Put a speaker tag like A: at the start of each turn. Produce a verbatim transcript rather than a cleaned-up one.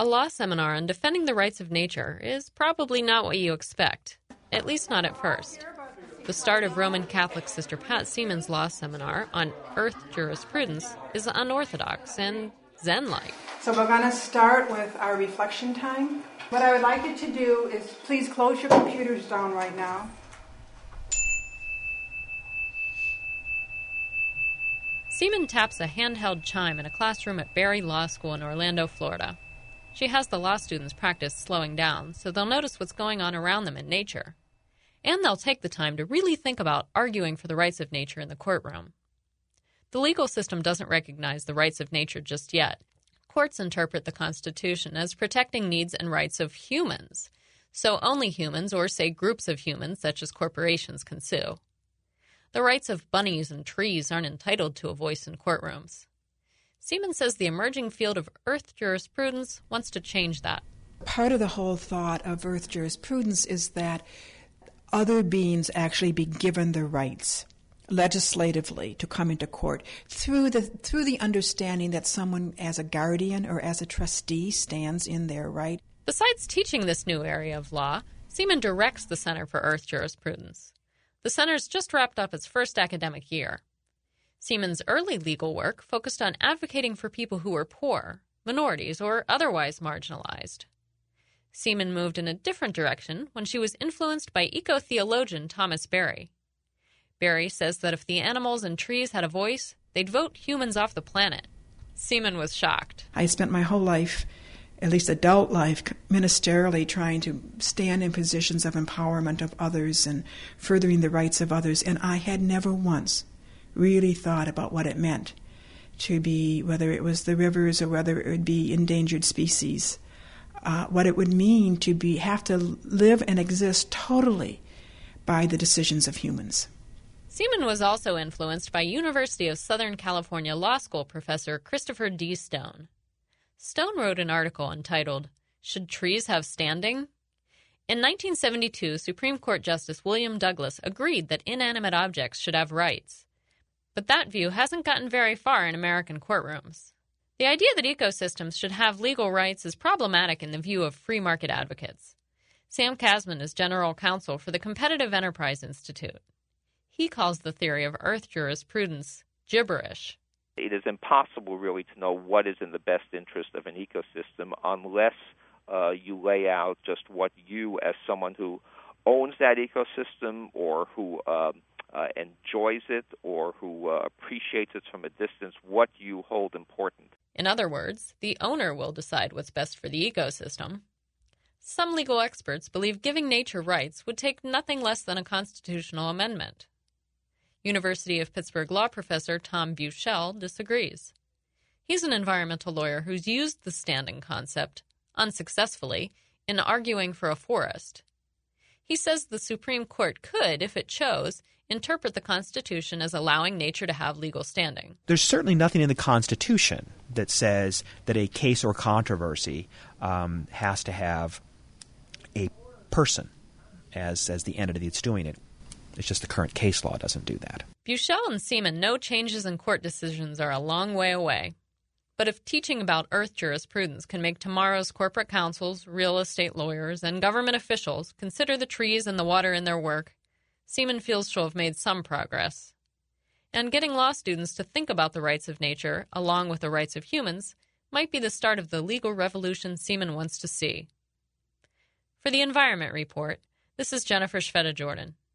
A: A law seminar on defending the rights of nature is probably not what you expect, at least not at first. The start of Roman Catholic Sister Pat Seaman's law seminar on earth jurisprudence is unorthodox and Zen-like.
B: So we're going to start with our reflection time. What I would like you to do is please close your computers down right now.
A: Seaman taps a handheld chime in a classroom at Berry Law School in Orlando, Florida. She has the law students practice slowing down so they'll notice what's going on around them in nature. And they'll take the time to really think about arguing for the rights of nature in the courtroom. The legal system doesn't recognize the rights of nature just yet. Courts interpret the Constitution as protecting needs and rights of humans, so only humans or, say, groups of humans, such as corporations, can sue. The rights of bunnies and trees aren't entitled to a voice in courtrooms. Seaman says the emerging field of earth jurisprudence wants to change that.
C: Part of the whole thought of earth jurisprudence is that other beings actually be given the rights legislatively to come into court through the through the understanding that someone as a guardian or as a trustee stands in their right.
A: Besides teaching this new area of law, Seaman directs the Center for Earth Jurisprudence. The center's just wrapped up its first academic year. Seaman's early legal work focused on advocating for people who were poor, minorities, or otherwise marginalized. Seaman moved in a different direction when she was influenced by eco-theologian Thomas Berry. Berry says that if the animals and trees had a voice, they'd vote humans off the planet. Seaman was shocked.
C: I spent my whole life, at least adult life, ministerially trying to stand in positions of empowerment of others and furthering the rights of others, and I had never once really thought about what it meant to be, whether it was the rivers or whether it would be endangered species, uh, what it would mean to be have to live and exist totally by the decisions of humans.
A: Seaman was also influenced by University of Southern California Law School professor Christopher D. Stone. Stone wrote an article entitled, "Should Trees Have Standing?" In nineteen seventy-two, Supreme Court Justice William Douglas agreed that inanimate objects should have rights. But that view hasn't gotten very far in American courtrooms. The idea that ecosystems should have legal rights is problematic in the view of free market advocates. Sam Kasman is general counsel for the Competitive Enterprise Institute. He calls the theory of earth jurisprudence gibberish.
D: It is impossible really to know what is in the best interest of an ecosystem unless uh, you lay out just what you, as someone who owns that ecosystem or who uh, uh, enjoys it or who uh, appreciates it from a distance, what you hold important.
A: In other words, the owner will decide what's best for the ecosystem. Some legal experts believe giving nature rights would take nothing less than a constitutional amendment. University of Pittsburgh law professor Tom Buchel disagrees. He's an environmental lawyer who's used the standing concept, unsuccessfully, in arguing for a forest. He says the Supreme Court could, if it chose, interpret the Constitution as allowing nature to have legal standing.
E: There's certainly nothing in the Constitution that says that a case or controversy um, has to have a person as, as the entity that's doing it. It's just the current case law doesn't do that.
A: Buchel and Seaman know changes in court decisions are a long way away. But if teaching about earth jurisprudence can make tomorrow's corporate counsels, real estate lawyers, and government officials consider the trees and the water in their work, Seaman feels she'll have made some progress. And getting law students to think about the rights of nature, along with the rights of humans, might be the start of the legal revolution Seaman wants to see. For the Environment Report, this is Jennifer Shveta-Jordan.